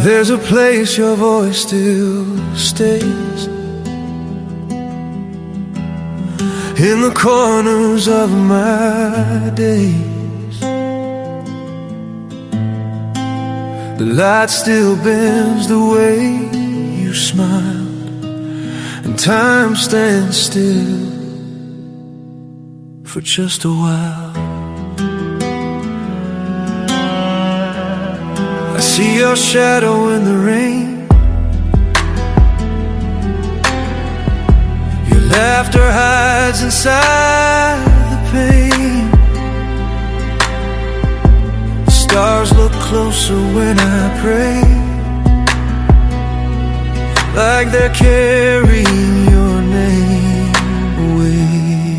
There's a place your voice still stays, in the corners of my days. The light still bends the way you smiled, and time stands still for just a while. I see your shadow in the rain, your laughter hides inside the pain. The stars look closer when I pray, like they're carrying your name away.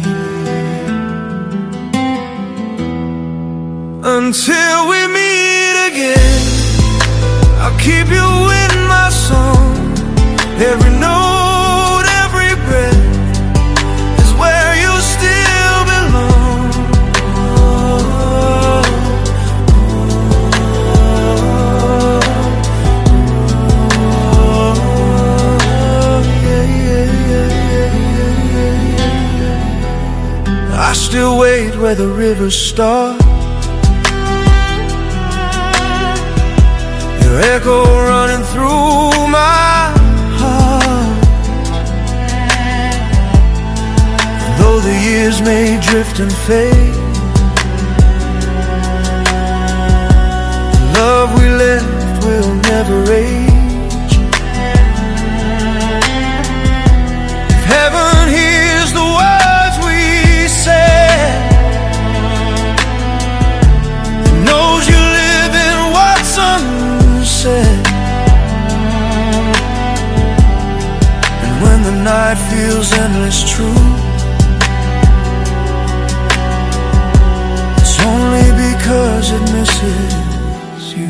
Until we meet again, I'll keep you in my song. Every note, every breath is where you still belong. I still wait where the rivers start, your echo running through my heart. And though the years may drift and fade, the love we left will never age. If heaven hears the words we said, it knows you live in what's unsaid. And when the night feels endless true, it's only because it misses you.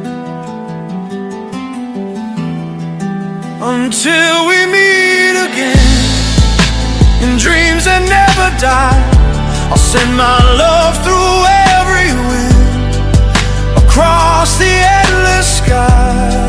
Until we meet again, in dreams that never die, I'll send my love through every wind, across the endless sky.